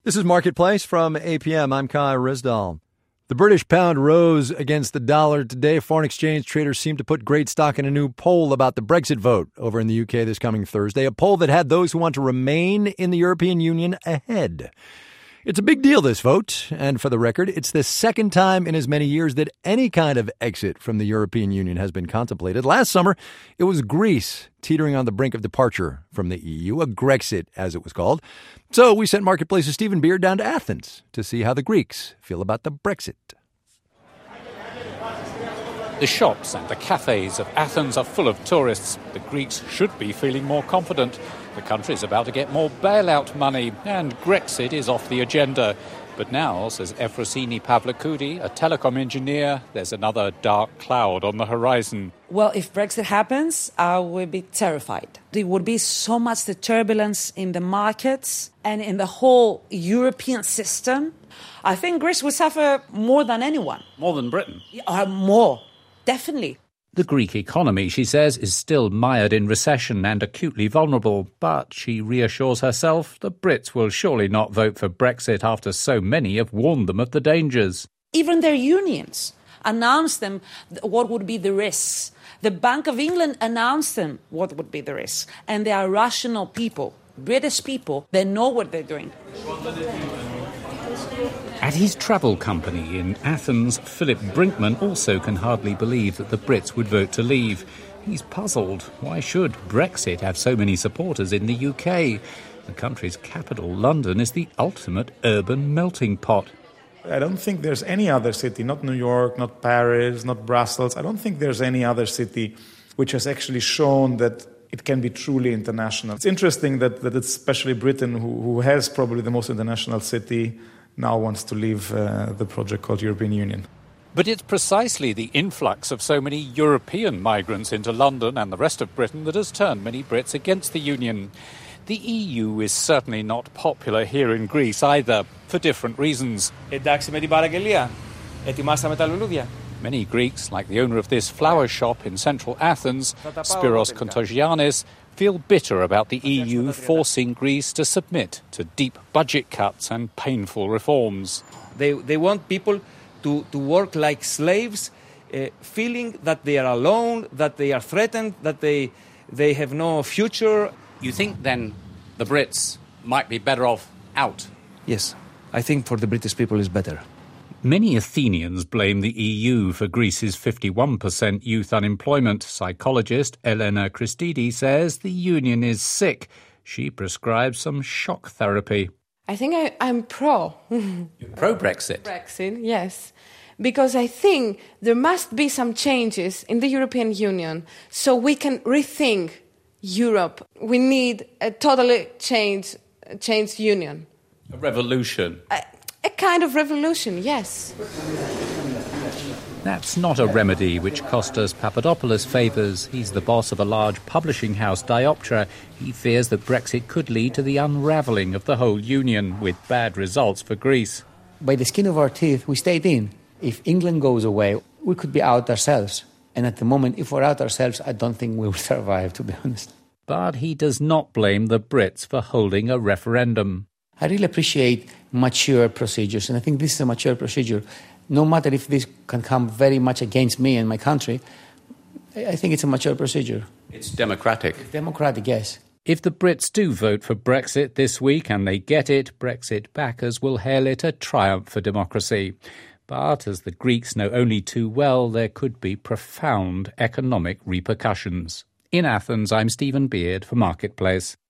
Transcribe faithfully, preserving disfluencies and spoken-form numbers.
This is Marketplace from A P M. I'm Kai Risdal. The British pound rose against the dollar today. Foreign exchange traders seem to put great stock in a new poll about the Brexit vote over in the U K this coming Thursday, a poll that had those who want to remain in the European Union ahead. It's a big deal, this vote, and for the record, it's the second time in as many years that any kind of exit from the European Union has been contemplated. Last summer, it was Greece teetering on the brink of departure from the E U, a Grexit, as it was called. So we sent Marketplace's Stephen Beard down to Athens to see how the Greeks feel about the Brexit. The shops and the cafes of Athens are full of tourists. The Greeks should be feeling more confident. The country's about to get more bailout money, and Grexit is off the agenda. But now, says Efrosini Pavlakoudi, a telecom engineer, there's another dark cloud on the horizon. Well, if Brexit happens, I will be terrified. There would be so much the turbulence in the markets and in the whole European system. I think Greece will suffer more than anyone. More than Britain? Uh, more, definitely. The Greek economy, she says, is still mired in recession and acutely vulnerable. But she reassures herself the Brits will surely not vote for Brexit after so many have warned them of the dangers. Even their unions announced them what would be the risks. The Bank of England announced them what would be the risks. And they are rational people, British people. They know what they're doing. At his travel company in Athens, Philip Brinkman also can hardly believe that the Brits would vote to leave. He's puzzled. Why should Brexit have so many supporters in the U K? The country's capital, London, is the ultimate urban melting pot. I don't think there's any other city, not New York, not Paris, not Brussels. I don't think there's any other city which has actually shown that it can be truly international. It's interesting that, that it's especially Britain, who, who has probably the most international city, now wants to leave uh, the project called European Union. But it's precisely the influx of so many European migrants into London and the rest of Britain that has turned many Brits against the Union. The E U is certainly not popular here in Greece either, for different reasons. Εντάξει με την παραγγελία. Ετοιμάσαμε τα λουλούδια. Many Greeks, like the owner of this flower shop in central Athens, Spiros Kontogiannis, feel bitter about the E U forcing Greece to submit to deep budget cuts and painful reforms. They, they want people to, to work like slaves, uh, feeling that they are alone, that they are threatened, that they, they have no future. You think, then, the Brits might be better off out? Yes, I think for the British people it's better. Many Athenians blame the E U for Greece's fifty-one percent youth unemployment. Psychologist Elena Christidi says the union is sick. She prescribes some shock therapy. I think I, I'm pro. You're pro-Brexit? Brexit, yes. Because I think there must be some changes in the European Union so we can rethink Europe. We need a totally changed, changed union. A revolution? A, a kind of revolution, yes. That's not a remedy which Kostas Papadopoulos favours. He's the boss of a large publishing house, Dioptra. He fears that Brexit could lead to the unravelling of the whole union, with bad results for Greece. By the skin of our teeth, we stayed in. If England goes away, we could be out ourselves. And at the moment, if we're out ourselves, I don't think we will survive, to be honest. But he does not blame the Brits for holding a referendum. I really appreciate mature procedures, and I think this is a mature procedure. No matter if this can come very much against me and my country, I think it's a mature procedure. It's democratic. It's democratic, yes. If the Brits do vote for Brexit this week and they get it, Brexit backers will hail it a triumph for democracy. But as the Greeks know only too well, there could be profound economic repercussions. In Athens, I'm Stephen Beard for Marketplace.